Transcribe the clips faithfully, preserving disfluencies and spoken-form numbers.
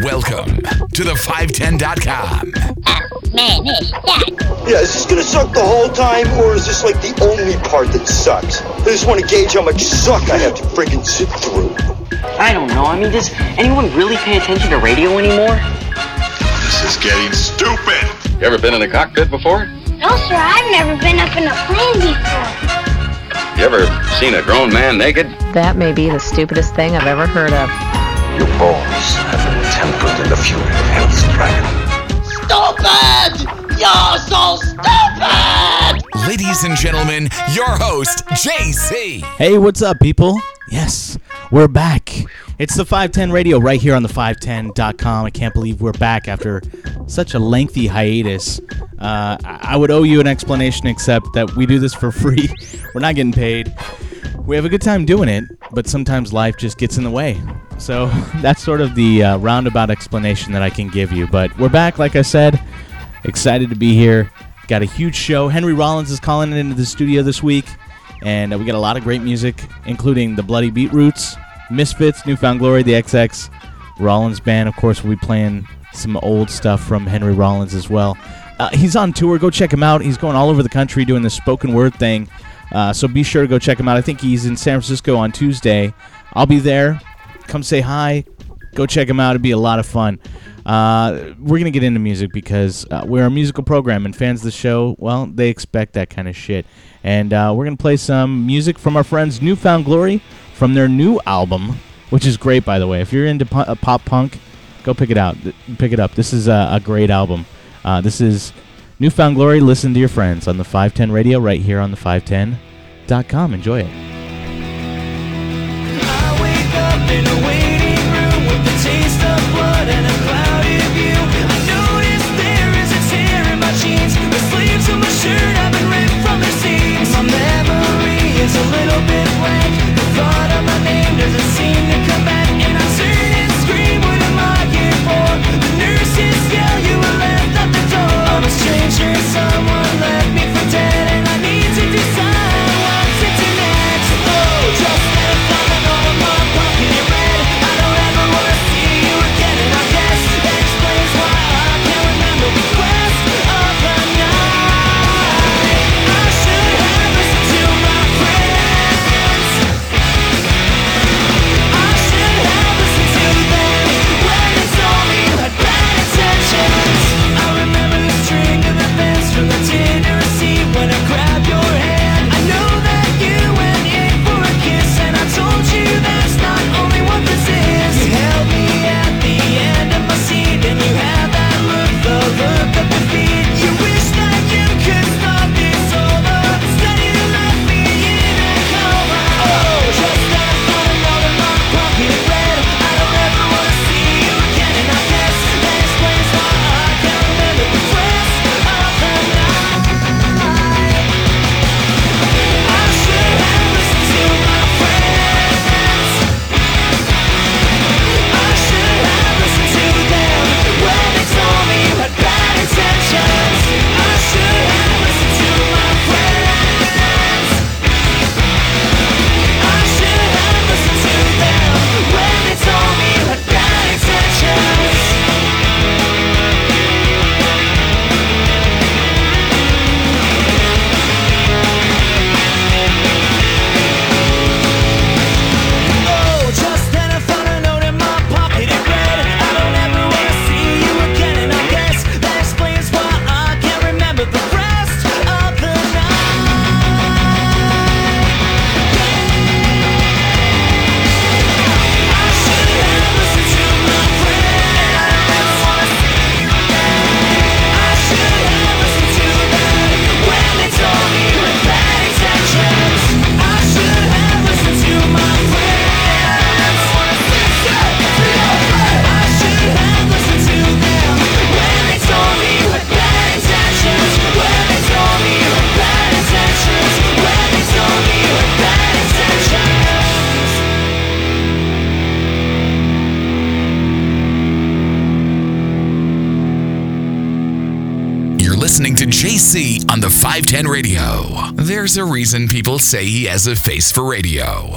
Welcome to the five ten dot com. Oh, man, this sucks. Yeah, is this gonna suck the whole time, or is this like the only part that sucks? I just want to gauge how much suck I have to freaking sit through. I don't know. I mean, does anyone really pay attention to radio anymore? This is getting stupid. You ever been in a cockpit before? No, sir, I've never been up in a plane before. You ever seen a grown man naked? That may be the stupidest thing I've ever heard of. Your balls have been tempered in the fury of hell's dragon. Stupid! You're so stupid! Ladies and gentlemen, your host, J C. Hey, what's up, people? Yes, we're back. It's the five ten Radio right here on the five ten dot com. I can't believe we're back after such a lengthy hiatus. Uh, I would owe you an explanation, except that we do this for free. We're not getting paid. We have a good time doing it, but sometimes life just gets in the way. So that's sort of the uh, roundabout explanation that I can give you. But we're back, like I said. Excited to be here. Got a huge show. Henry Rollins is calling it into the studio this week. And uh, we got a lot of great music, including the Bloody Beetroots, Misfits, Newfound Glory, the X X Rollins Band. Of course, we'll be playing some old stuff from Henry Rollins as well. Uh, he's on tour. Go check him out. He's going all over the country doing this spoken word thing. Uh, so be sure to go check him out. I think he's in San Francisco on Tuesday. I'll be there. Come say hi. Go check him out. It'll be a lot of fun. Uh, we're going to get into music because uh, we're a musical program, and fans of the show, well, they expect that kind of shit. And uh, we're going to play some music from our friends Newfound Glory from their new album, which is great, by the way. If you're into pu- uh, pop punk, go pick it out. Pick it up. This is a, a great album. Uh, this is Newfound Glory. Listen to your friends on the five ten Radio right here on the five ten dot com. Enjoy it. I wake up in a waiting room with the taste of blood and a cloudy view. I notice there is a tear in my jeans. The sleeves of my shirt have been ripped from their seams. My memory is a little bit blank. The thought of my name doesn't seem to come back. And I turn and scream, what am I here for? The nurses yell, you were left at the door. I'm a stranger, someone left me for dead, and I need to decide what's it to next. Oh, just let it fall and all of my pocket in red. I don't ever wanna see you again, and I guess that explains why I can't remember the rest of the night. I should have listened to my friends. I should have listened to them when they told me you had bad intentions. I remember the string of events from the dinner receipt when I grabbed your hand. I know that you went in for a kiss, and I told you that's not only what this is. You held me at the end of my seat, and you had that look, the look of defeat. You wish that you could stop this over. Instead you left me in a coma. Oh, just that I found another my pocket red. I don't ever wanna see you again, and I guess that explains why I can't remember the rest of the night. I should have listened to my friends. I should have listened to them when they told me you had bad intentions. I should have listened to my friends. I should have listened to them when they told me you had bad intentions. Oh, just then I found a note in my pocket. It read, I don't ever wanna see you again, and I guess that explains why I can't remember the rest of the night. I should have listened to my friend. I don't ever wanna see you again. I should have listened to them when they told me you had bad intentions. I should have listened to my friends. I should have listened to them when they told me you had bad intentions. When they told me you had bad intentions. When they told me you had bad intentions. You're listening to J C on the five ten Radio. There's a reason people say he has a face for radio.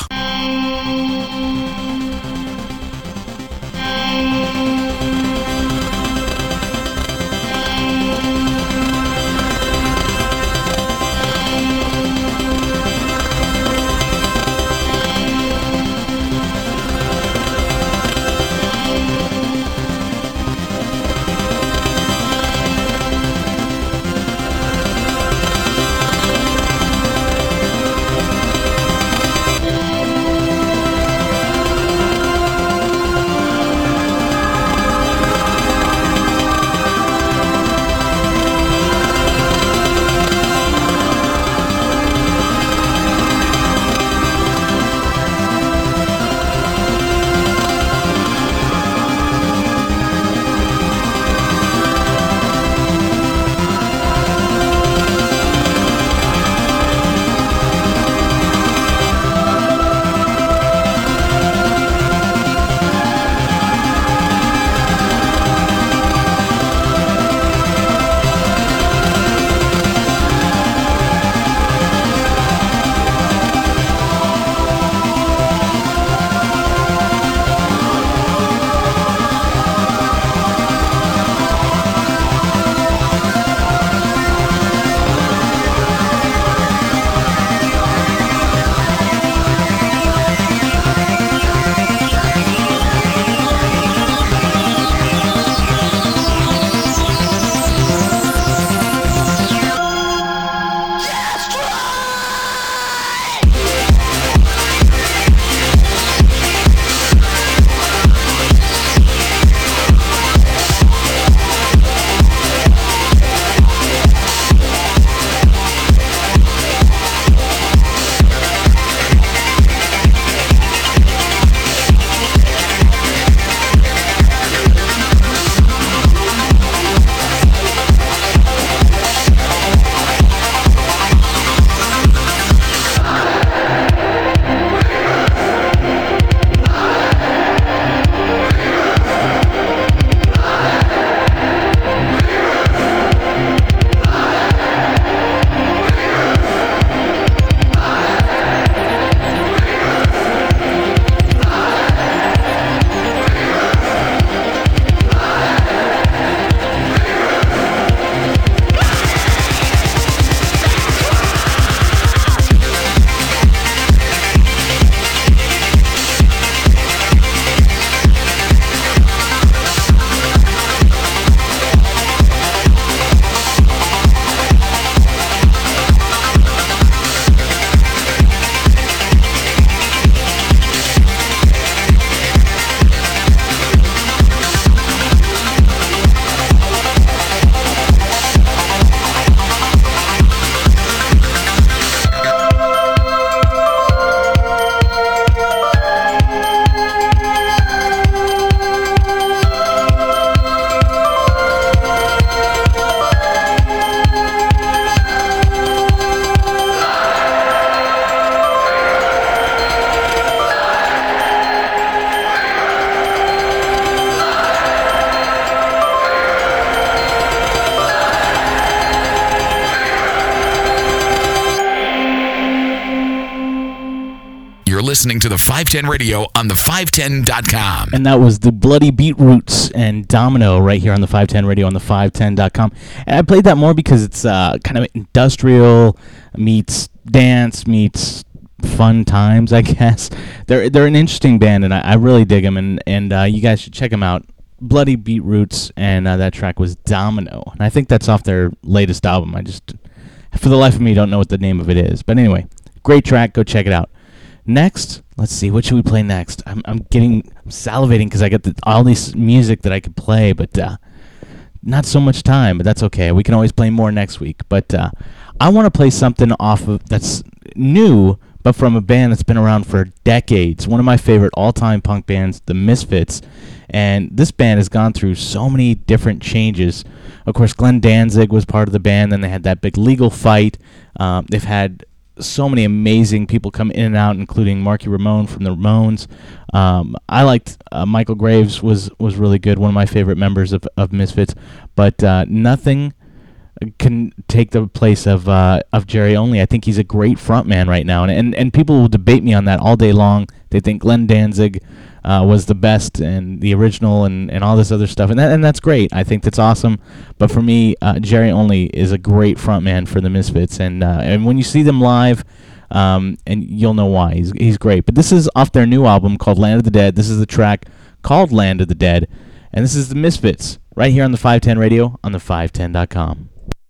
listening to the five ten Radio on the five ten dot com. And that was the Bloody Beetroots and Domino right here on the five ten Radio on the five ten dot com. And I played that more because it's uh, kind of industrial meets dance meets fun times, I guess. They're they're an interesting band, and I, I really dig them, and, and uh, you guys should check them out. Bloody Beetroots, and uh, that track was Domino. And I think that's off their latest album. I just, for the life of me, don't know what the name of it is. But anyway, great track. Go check it out. Next, let's see, what should we play next? I'm I'm getting I'm salivating because I got the, all this music that I could play, but uh, not so much time. But that's okay. We can always play more next week. But uh, I want to play something off of that's new, but from a band that's been around for decades. One of my favorite all-time punk bands, the Misfits. And this band has gone through so many different changes. Of course, Glenn Danzig was part of the band. Then they had that big legal fight. Um, they've had so many amazing people come in and out, including Marky Ramone from the Ramones. Um, I liked uh, Michael Graves was was really good, one of my favorite members of, of Misfits. But uh, nothing can take the place of uh, of Jerry Only. I think he's a great frontman right now, and, and and people will debate me on that all day long. They think Glenn Danzig uh, was the best and the original and, and all this other stuff, and that and that's great. I think that's awesome. But for me, uh, Jerry Only is a great frontman for the Misfits, and uh, and when you see them live, um, and you'll know why. He's he's great. But this is off their new album called Land of the Dead. This is the track called Land of the Dead, and this is the Misfits right here on the five ten Radio on the five ten dot com.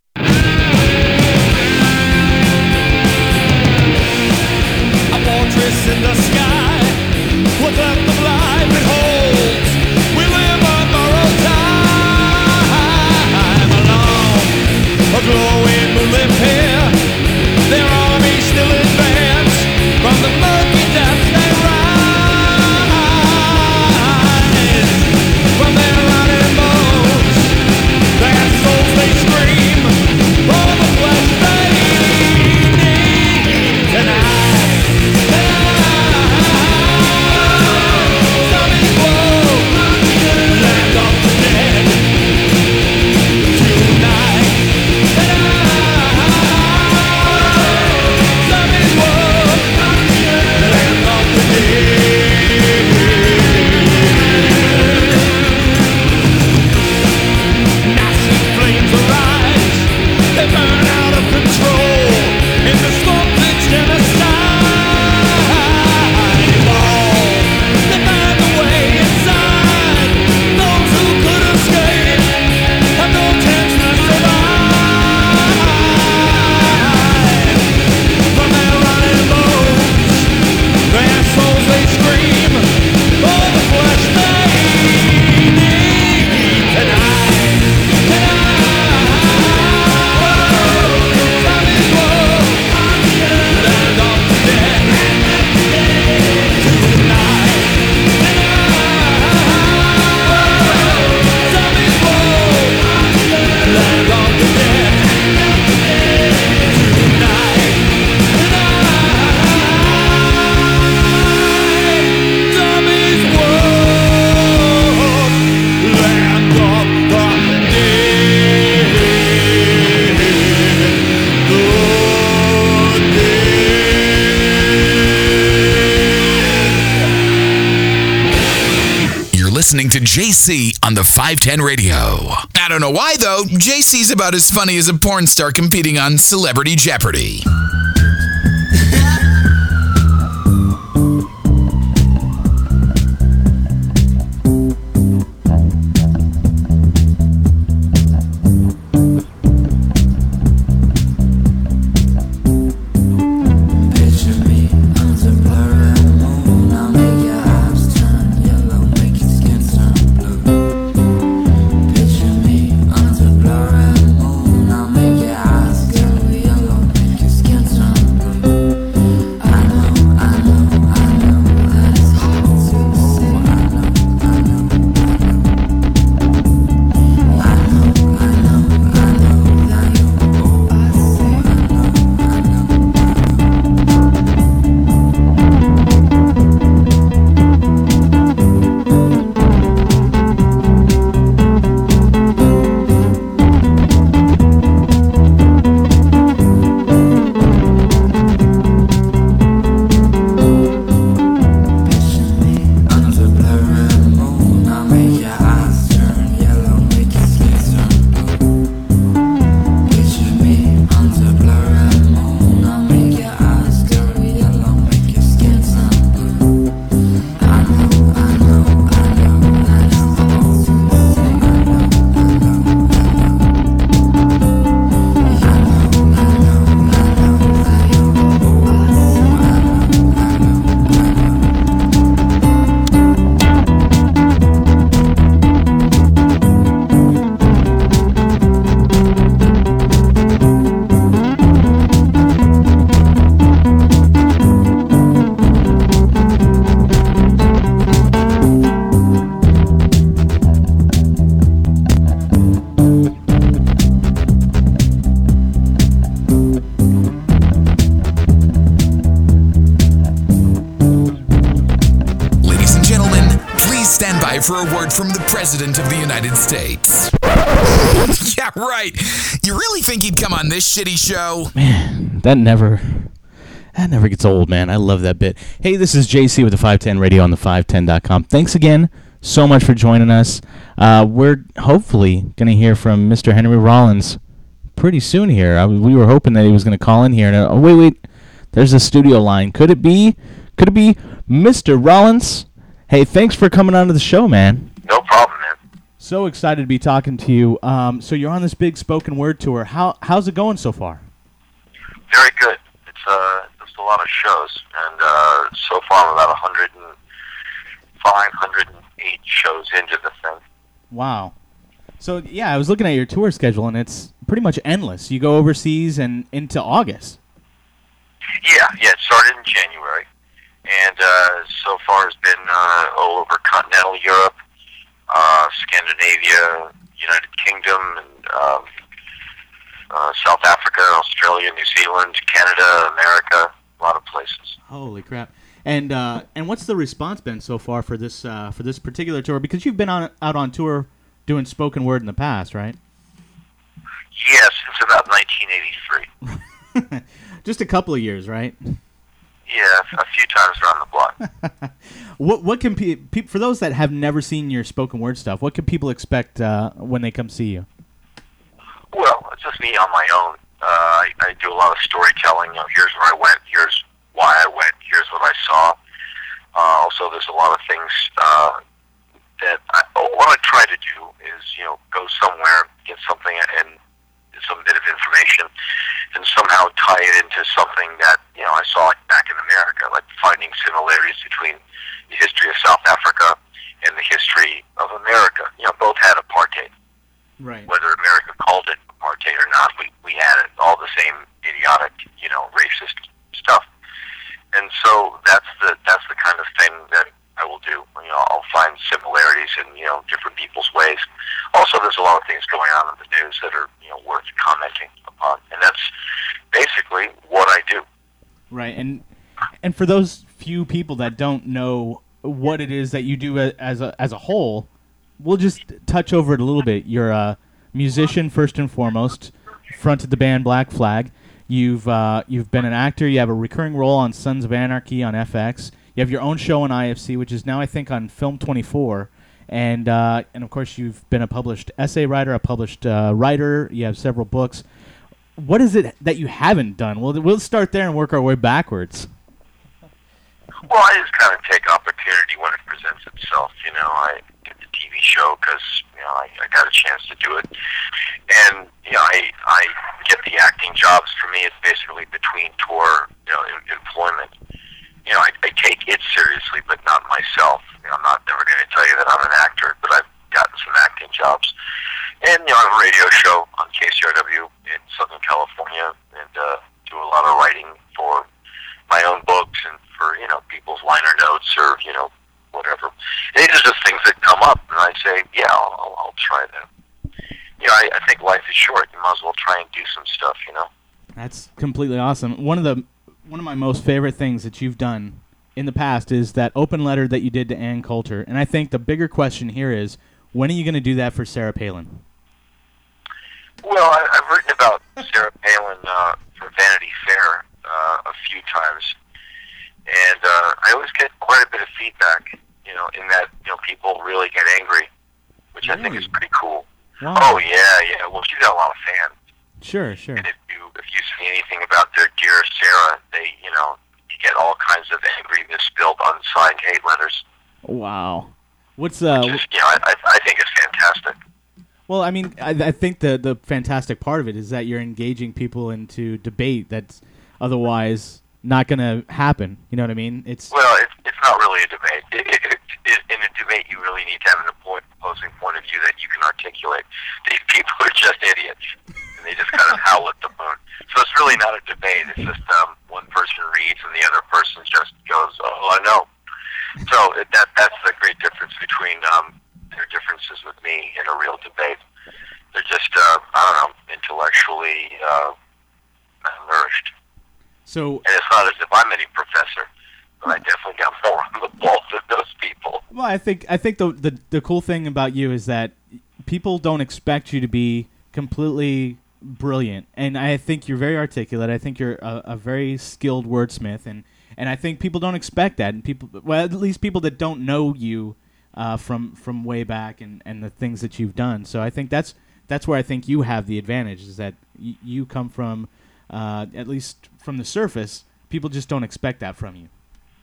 In the sky, what depth of life it holds. We live on borrowed time alone. A glowing moonlit pair, their army still advance from the murky depths they rise. From their rotted bones, their souls they scream for the flesh they need tonight. Listening to J C on the five ten Radio. I don't know why, though. J C's about as funny as a porn star competing on Celebrity Jeopardy. I'll make your eyes go yellow, make your skin turn blue. for a word from the President of the United States. Yeah, right. You really think he'd come on this shitty show? Man, that never... That never gets old, man. I love that bit. Hey, this is J C with the five ten Radio on the five ten dot com. Thanks again so much for joining us. Uh, we're hopefully going to hear from Mister Henry Rollins pretty soon here. I, we were hoping that he was going to call in here. And, uh, oh, wait, wait. There's a studio line. Could it be? Could it be Mister Rollins? Hey, thanks for coming on to the show, man. No problem, man. So excited to be talking to you. Um, so you're on this big spoken word tour. How How's it going so far? Very good. It's uh, it's a lot of shows, and uh, so far I'm about one hundred five, one hundred eight shows into the thing. Wow. So, yeah, I was looking at your tour schedule, and it's pretty much endless. You go overseas and into August. Yeah, yeah, it started in January, and uh, so far has been uh, all over continental Europe, uh, Scandinavia, United Kingdom, and um, uh, South Africa, Australia, New Zealand, Canada, America, a lot of places. Holy crap! And uh, and what's the response been so far for this uh, for this particular tour? Because you've been on out on tour doing spoken word in the past, right? Yes, since about nineteen eighty-three. Just a couple of years, right? Yeah, a few times around the block. What what can pe- pe- for those that have never seen your spoken word stuff? What can people expect uh, when they come see you? Well, it's just me on my own. Uh, I, I do a lot of storytelling. You know, here's where I went. Here's why I went. Here's what I saw. Uh, also, there's a lot of things uh, that I, what I try to do is, you know, go somewhere, get something, and some bit of information, and somehow tie it into something that, you know, I saw back in America, like finding similarities between the history of South Africa and the history of America. You know, both had apartheid. Right. Whether America called it apartheid or not, we, we had it. All the same idiotic, you know, racist stuff. And so that's the that's the kind of thing that I will do. You know, I'll find similarities in, you know, different people's ways. Also, there's a lot of things going on in the news that are, you know, worth commenting upon. And that's basically what I do. Right. And and for those few people that don't know what it is that you do as a, as a whole, we'll just touch over it a little bit. You're a musician first and foremost, fronted the band Black Flag. You've uh, you've been an actor. You have a recurring role on Sons of Anarchy on F X. You have your own show on I F C, which is now, I think, on Film twenty-four. And, uh, and of course, you've been a published essay writer, a published uh, writer. You have several books. What is it that you haven't done? We'll, we'll start there and work our way backwards. Well, I just kind of take opportunity when it presents itself. You know, I did the T V show because, you know, I, I got a chance to do it. And, you know, I, I get the acting jobs. For me, it's basically between tour, you know, employment. You know, I, I take it seriously, but not myself. You know, I'm not never going to tell you that I'm an actor, but I've gotten some acting jobs. And, you know, I have a radio show on K C R W in Southern California, and uh, do a lot of writing for my own books and for, you know, people's liner notes or, you know, whatever. And these are just things that come up, and I say, yeah, I'll, I'll, I'll try that. You know, I, I think life is short. You might as well try and do some stuff, you know? That's completely awesome. One of the one of my most favorite things that you've done in the past is that open letter that you did to Ann Coulter. And I think the bigger question here is, when are you going to do that for Sarah Palin? Well, I, I've written about Sarah Palin uh, for Vanity Fair uh, a few times. And uh, I always get quite a bit of feedback, you know, in that, you know, people really get angry, which really? I think is pretty cool. Wow. Oh, yeah, yeah. Well, she's got a lot of fans. Sure, sure. And if you if you see anything about their Dear Sarah, they, you know, you get all kinds of angry, misspelled, unsigned hate letters. Wow. What's uh? Which is, you know, I, I think it's fantastic. Well, I mean, I, I think the the fantastic part of it is that you're engaging people into debate that's otherwise not going to happen. You know what I mean? It's well, it's it's not really a debate. It, it, it, it, in a debate, you really need to have an opposing point of view that you can articulate. These people are just idiots. They just kind of howl at the moon. So it's really not a debate. It's just um, one person reads and the other person just goes, oh, I know. So it, that that's the great difference between um, their differences with me in a real debate. They're just, uh, I don't know, intellectually uh, malnourished. So, and it's not as if I'm any professor, but I definitely got more on the ball than those people. Well, I think I think the, the the cool thing about you is that people don't expect you to be completely brilliant, and I think you're very articulate. I think you're a, a very skilled wordsmith, and, and I think people don't expect that, and people, well, at least people that don't know you uh, from from way back and, and the things that you've done. So I think that's that's where I think you have the advantage, is that y- you come from, uh, at least from the surface, people just don't expect that from you.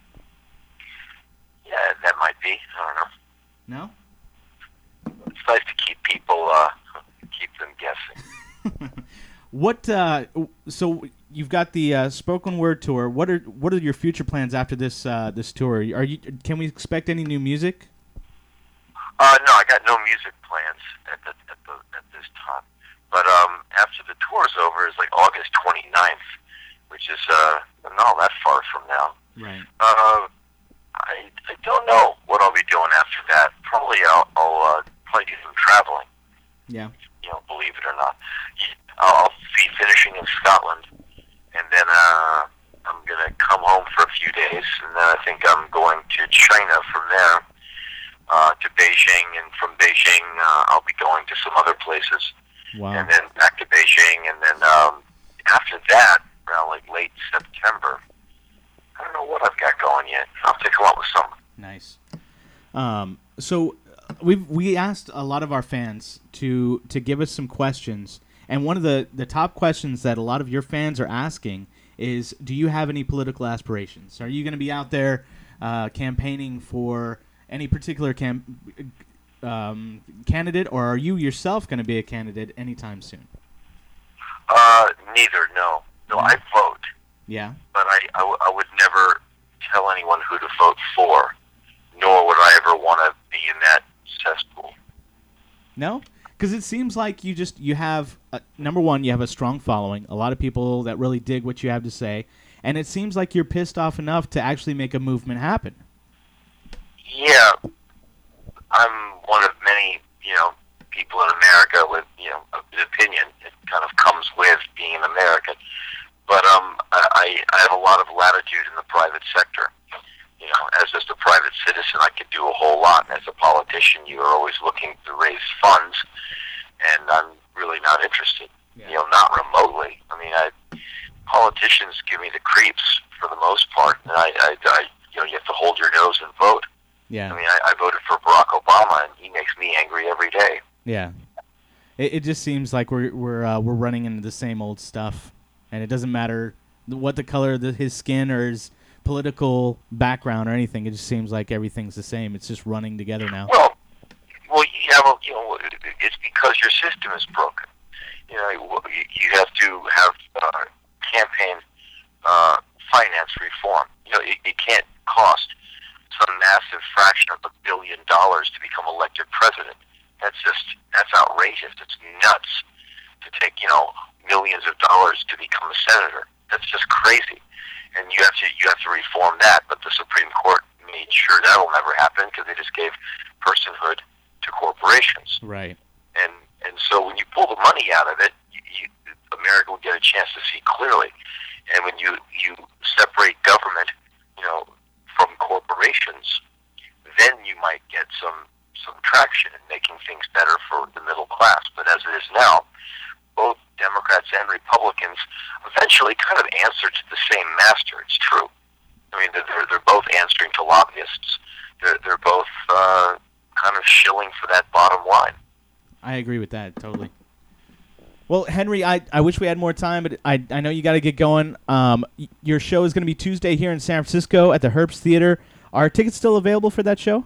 Yeah, that might be. I don't know. No? It's nice to keep people, uh, keep them guessing. What? Uh, so you've got the uh, spoken word tour. What are what are your future plans after this uh, this tour? Are you? Can we expect any new music? Uh, no, I got no music plans at the, at the at this time. But um, after the tour's over, is like August twenty-ninth, which is uh, not that far from now. Right. Uh, I I don't know what I'll be doing after that. Probably I'll, I'll uh, probably do some traveling. Yeah. You know, believe it or not. I'll be finishing in Scotland, and then uh, I'm going to come home for a few days, and then I think I'm going to China from there, uh, to Beijing, and from Beijing uh, I'll be going to some other places, Wow. and then back to Beijing, and then um, after that, around like late September, I don't know what I've got going yet. I'll have to come up with something. Nice. Um, so we we asked a lot of our fans to to give us some questions, and one of the, the top questions that a lot of your fans are asking is, do you have any political aspirations? Are you going to be out there uh, campaigning for any particular cam- um, candidate, or are you yourself going to be a candidate anytime soon? Uh, neither, no. No, I vote. Yeah. But I, I, w- I would never tell anyone who to vote for, nor would I ever want to be in that cesspool. No? Because it seems like you just, you have, uh, number one, you have a strong following, a lot of people that really dig what you have to say, and it seems like you're pissed off enough to actually make a movement happen. Yeah. I'm one of many, you know, people in America with, you know, an opinion. It kind of comes with being an American. But um, I, I have a lot of latitude in the private sector. You know, as just a private citizen, I could do a whole lot. And as a politician, you are always looking to raise funds, and I'm really not interested. Yeah. You know, not remotely. I mean, I, politicians give me the creeps for the most part, and I, I, I, you know, you have to hold your nose and vote. Yeah. I mean, I, I voted for Barack Obama, and he makes me angry every day. Yeah. It, it just seems like we're we're uh, we're running into the same old stuff, and it doesn't matter what the color of the, his skin or his political background or anything. It just seems like everything's the same. It's just running together now. Well, well, yeah, well, you know, it's because your system is broken. You know, you have to have uh, campaign uh, finance reform. You know, it, it can't cost some massive fraction of a billion dollars to become elected president. That's just, that's outrageous. It's nuts to take, you know, millions of dollars to become a senator. That's just crazy. And you have to you have to reform that, but the Supreme Court made sure that will never happen because they just gave personhood to corporations. Right. And and so when you pull the money out of it, you, you, America will get a chance to see clearly. And when you you separate government, you know, from corporations, then you might get some some traction in making things better for the middle class. But as it is now, both Democrats and Republicans eventually kind of answer to the same master. It's true. I mean, they're they're both answering to lobbyists. They're they're both uh, kind of shilling for that bottom line. I agree with that totally. Well, Henry, I, I wish we had more time, but I I know you got to get going. Um, y- your show is going to be Tuesday here in San Francisco at the Herbst Theater. Are tickets still available for that show?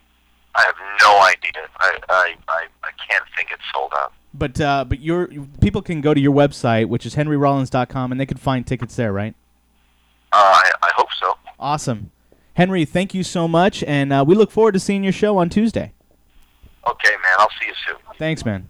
I have no idea. I I, I, I can't think it's sold out. But uh, but your people can go to your website, which is henry rollins dot com, and they can find tickets there, right? Uh, I, I hope so. Awesome. Henry, thank you so much, and uh, we look forward to seeing your show on Tuesday. Okay, man. I'll see you soon. Thanks, man.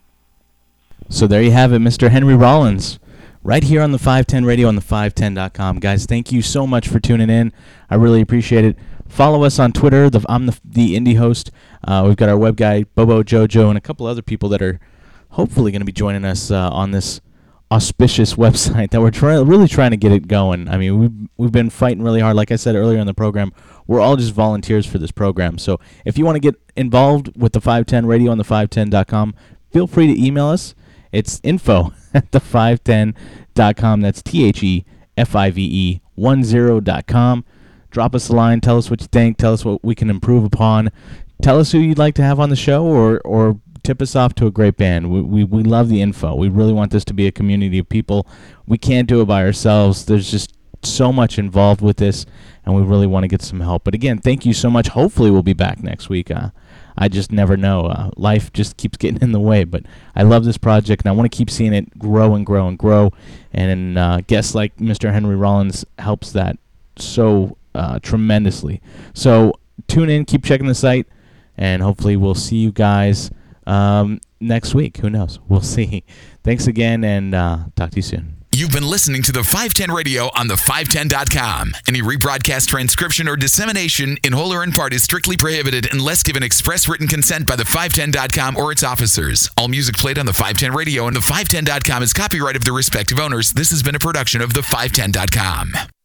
So there you have it, Mister Henry Rollins, right here on the five ten Radio on the five ten dot com. Guys, thank you so much for tuning in. I really appreciate it. Follow us on Twitter. The, I'm the, the indie host. Uh, we've got our web guy, Bobo Jojo, and a couple other people that are hopefully going to be joining us uh, on this auspicious website that we're try- really trying to get it going. I mean, we've, we've been fighting really hard. Like I said earlier in the program, we're all just volunteers for this program. So if you want to get involved with the five ten Radio on the five ten dot com, feel free to email us. It's info at the five ten dot com. That's T H E F I V E one zero dot com. Drop us a line. Tell us what you think. Tell us what we can improve upon. Tell us who you'd like to have on the show, or or tip us off to a great band. We, we we love the info. We really want this to be a community of people. We can't do it by ourselves. There's just so much involved with this, and we really want to get some help. But again, thank you so much. Hopefully we'll be back next week. Uh, I just never know. Uh, life just keeps getting in the way, but I love this project, and I want to keep seeing it grow and grow and grow. And uh, guests like Mister Henry Rollins helps that so uh, tremendously. So tune in, keep checking the site, and hopefully we'll see you guys um, next week. Who knows? We'll see. Thanks again, and uh, talk to you soon. You've been listening to the five ten Radio on the five ten dot com. Any rebroadcast, transcription, or dissemination in whole or in part is strictly prohibited unless given express written consent by the five ten dot com or its officers. All music played on the five ten Radio and the five ten dot com is copyright of the respective owners. This has been a production of the five ten dot com.